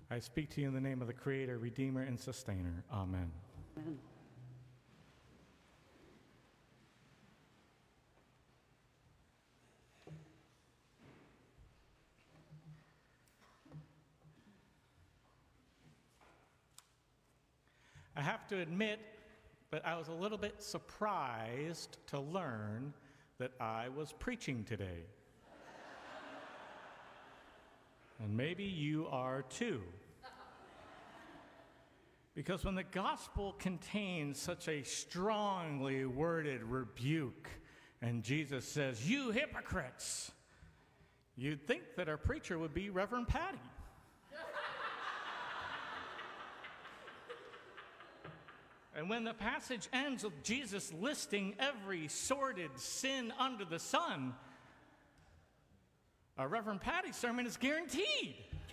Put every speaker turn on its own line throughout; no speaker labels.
I speak to you in the name of the Creator, Redeemer, and Sustainer. Amen.
Amen.
I have to admit that I was a little bit surprised to learn that I was preaching today. And maybe you are too. Because when the gospel contains such a strongly worded rebuke, and Jesus says, "You hypocrites," you'd think that our preacher would be Reverend Patty. And when the passage ends with Jesus listing every sordid sin under the sun, a Reverend Patty sermon is guaranteed.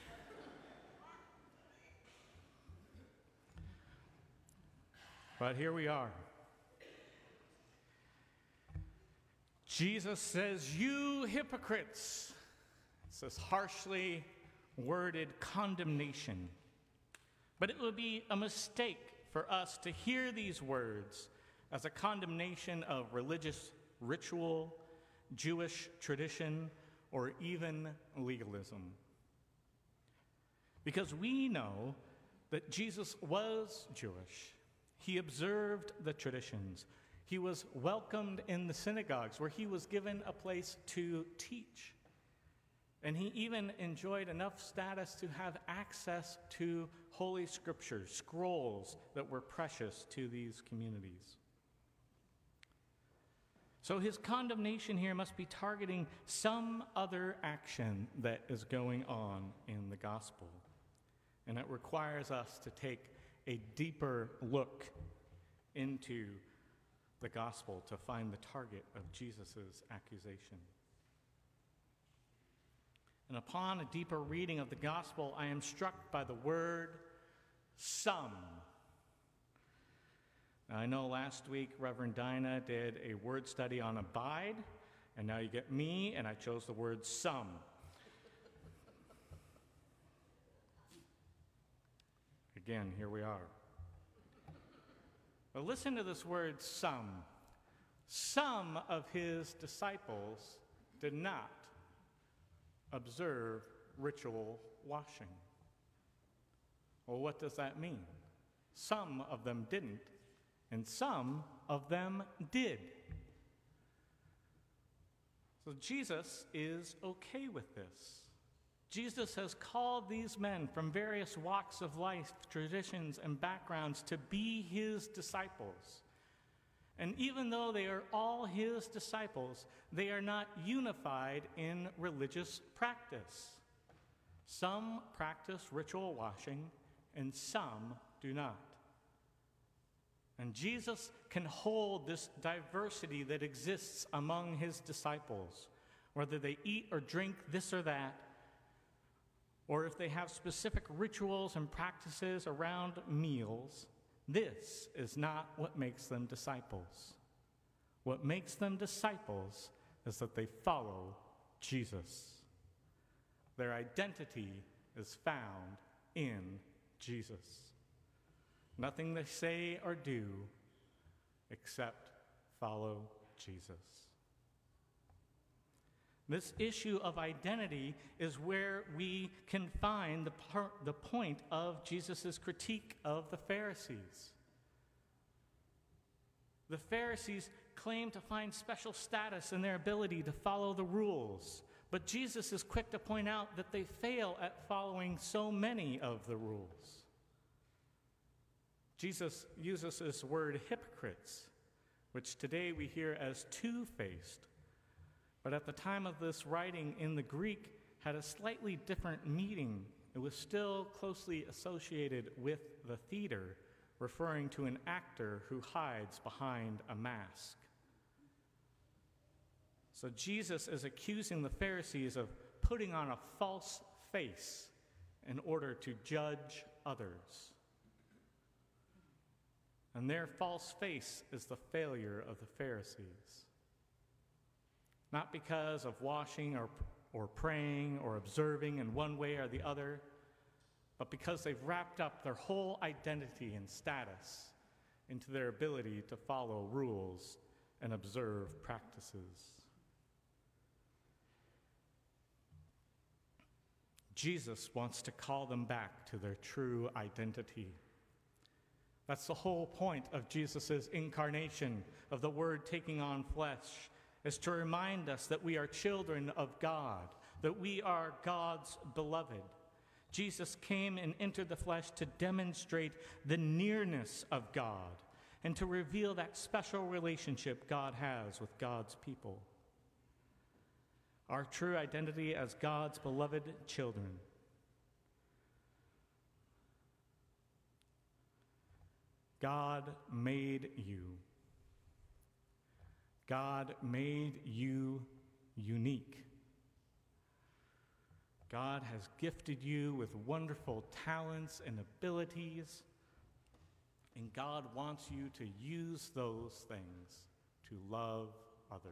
But here we are. Jesus says, "You hypocrites." It's this harshly worded condemnation. But it would be a mistake for us to hear these words as a condemnation of religious ritual, Jewish tradition, or even legalism. Because we know that Jesus was Jewish. He observed the traditions. He was welcomed in the synagogues where he was given a place to teach. And he even enjoyed enough status to have access to Holy Scriptures, scrolls that were precious to these communities. So his condemnation here must be targeting some other action that is going on in the gospel. And it requires us to take a deeper look into the gospel to find the target of Jesus' accusation. And upon a deeper reading of the gospel, I am struck by the word "some." Now, I know last week Reverend Dinah did a word study on abide, and now you get me, and I chose the word "some." Again, here we are. But listen to this word "some." Some of his disciples did not observe ritual washing. Well, what does that mean? Some of them didn't, and some of them did. So Jesus is okay with this. Jesus has called these men from various walks of life, traditions, and backgrounds to be his disciples. And even though they are all his disciples, they are not unified in religious practice. Some practice ritual washing, and some do not. And Jesus can hold this diversity that exists among his disciples, whether they eat or drink this or that, or if they have specific rituals and practices around meals. This is not what makes them disciples. What makes them disciples is that they follow Jesus. Their identity is found in Jesus. Nothing they say or do except follow Jesus. This issue of identity is where we can find the point of Jesus' critique of the Pharisees. The Pharisees claim to find special status in their ability to follow the rules, but Jesus is quick to point out that they fail at following so many of the rules. Jesus uses this word hypocrites, which today we hear as two-faced, but at the time of this writing in the Greek had a slightly different meaning. It was still closely associated with the theater, referring to an actor who hides behind a mask. So Jesus is accusing the Pharisees of putting on a false face in order to judge others. And their false face is the failure of the Pharisees. Not because of washing or praying or observing in one way or the other, but because they've wrapped up their whole identity and status into their ability to follow rules and observe practices. Jesus wants to call them back to their true identity. That's the whole point of Jesus' incarnation, of the Word taking on flesh, is to remind us that we are children of God, that we are God's beloved. Jesus came and entered the flesh to demonstrate the nearness of God and to reveal that special relationship God has with God's people. Our true identity as God's beloved children. God made you. God made you unique. God has gifted you with wonderful talents and abilities, and God wants you to use those things to love others.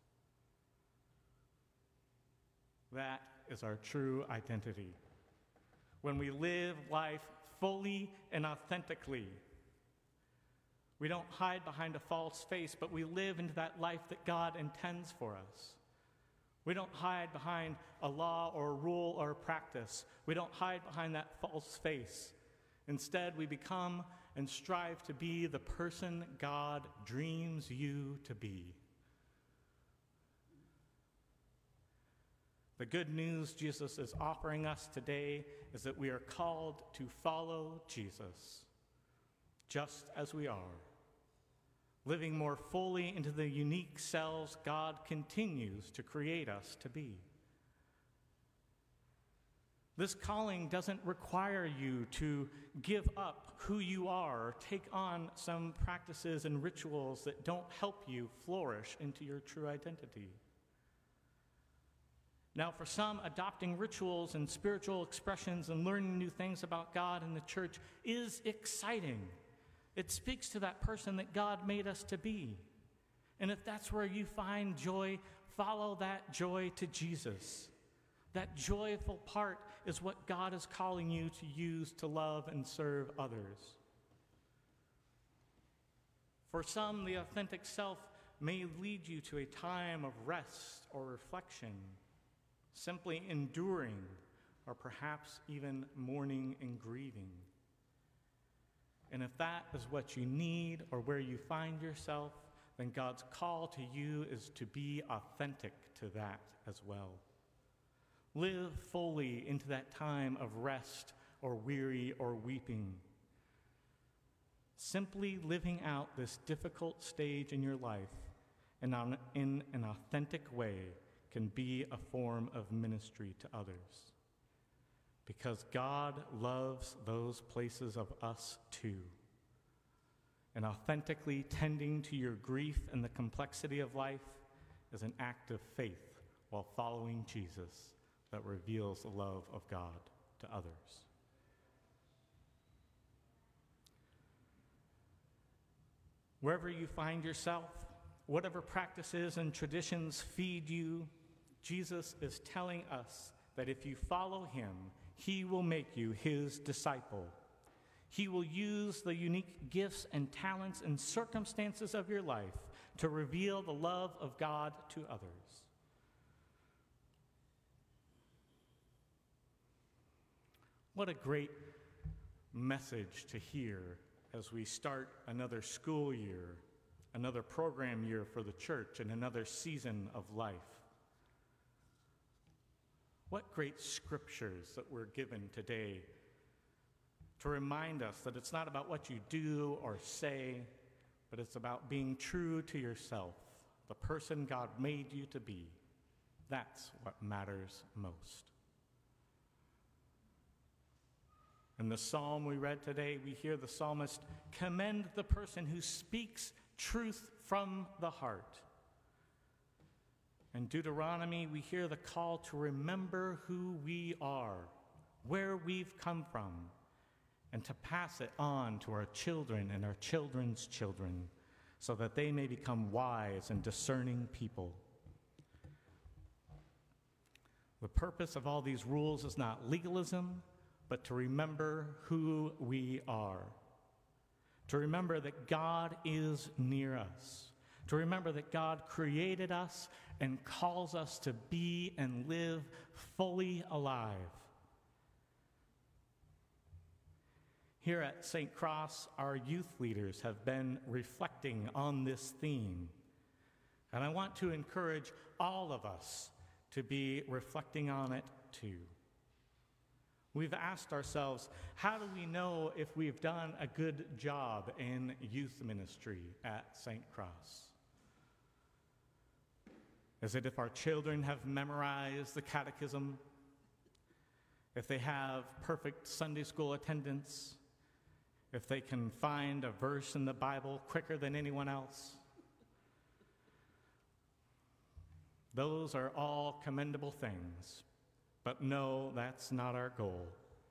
That is our true identity. When we live life fully and authentically, we don't hide behind a false face, but we live into that life that God intends for us. We don't hide behind a law or a rule or a practice. We don't hide behind that false face. Instead, we become and strive to be the person God dreams you to be. The good news Jesus is offering us today is that we are called to follow Jesus, just as we are, living more fully into the unique selves God continues to create us to be. This calling doesn't require you to give up who you are or take on some practices and rituals that don't help you flourish into your true identity. Now, for some, adopting rituals and spiritual expressions and learning new things about God and the church is exciting. It speaks to that person that God made us to be. And if that's where you find joy, follow that joy to Jesus. That joyful part is what God is calling you to use to love and serve others. For some, the authentic self may lead you to a time of rest or reflection, simply enduring, or perhaps even mourning and grieving. And if that is what you need or where you find yourself, then God's call to you is to be authentic to that as well. Live fully into that time of rest or weary or weeping. Simply living out this difficult stage in your life and in an authentic way can be a form of ministry to others. Because God loves those places of us too. And authentically tending to your grief and the complexity of life is an act of faith while following Jesus that reveals the love of God to others. Wherever you find yourself, whatever practices and traditions feed you, Jesus is telling us that if you follow him, he will make you his disciple. He will use the unique gifts and talents and circumstances of your life to reveal the love of God to others. What a great message to hear as we start another school year, another program year for the church, and another season of life. What great scriptures that we're given today to remind us that it's not about what you do or say, but it's about being true to yourself, the person God made you to be. That's what matters most. In the psalm we read today, we hear the psalmist commend the person who speaks truth from the heart. In Deuteronomy, we hear the call to remember who we are, where we've come from, and to pass it on to our children and our children's children so that they may become wise and discerning people. The purpose of all these rules is not legalism, but to remember who we are. To remember that God is near us. To remember that God created us and calls us to be and live fully alive. Here at St. Cross, our youth leaders have been reflecting on this theme. And I want to encourage all of us to be reflecting on it too. We've asked ourselves, how do we know if we've done a good job in youth ministry at St. Cross? Is it if our children have memorized the catechism? If they have perfect Sunday school attendance? If they can find a verse in the Bible quicker than anyone else? Those are all commendable things, but no, that's not our goal.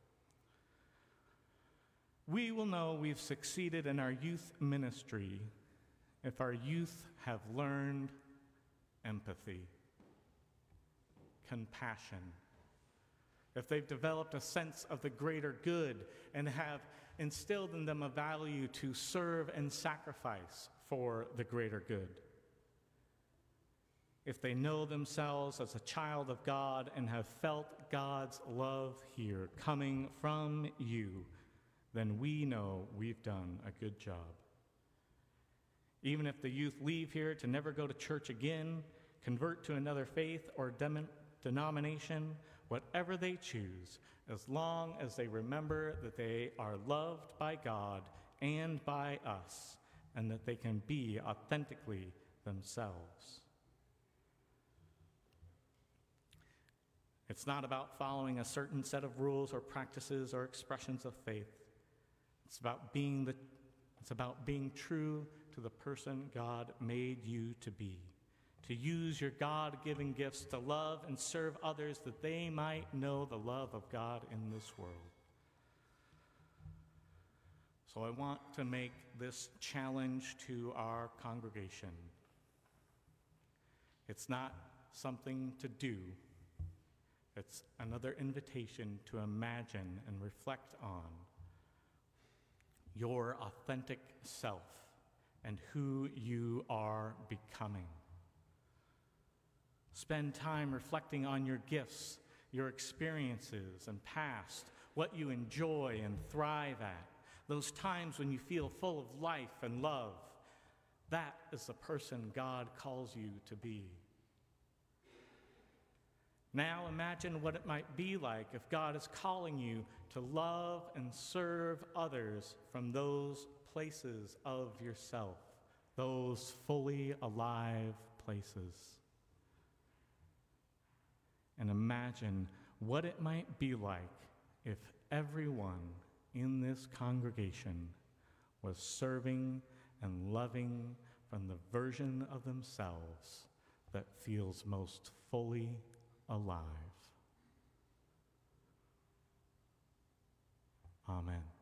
We will know we've succeeded in our youth ministry if our youth have learned empathy, compassion, if they've developed a sense of the greater good and have instilled in them a value to serve and sacrifice for the greater good. If they know themselves as a child of God and have felt God's love here coming from you, then we know we've done a good job. Even if the youth leave here to never go to church again, convert to another faith or denomination, whatever they choose, as long as they remember that they are loved by God and by us, and that they can be authentically themselves. It's not about following a certain set of rules or practices or expressions of faith. It's about being true to the person God made you to be. To use your God-given gifts to love and serve others that they might know the love of God in this world. So I want to make this challenge to our congregation. It's not something to do. It's another invitation to imagine and reflect on your authentic self and who you are becoming. Spend time reflecting on your gifts, your experiences and past, what you enjoy and thrive at, those times when you feel full of life and love. That is the person God calls you to be. Now imagine what it might be like if God is calling you to love and serve others from those places of yourself, those fully alive places. And imagine what it might be like if everyone in this congregation was serving and loving from the version of themselves that feels most fully alive. Amen.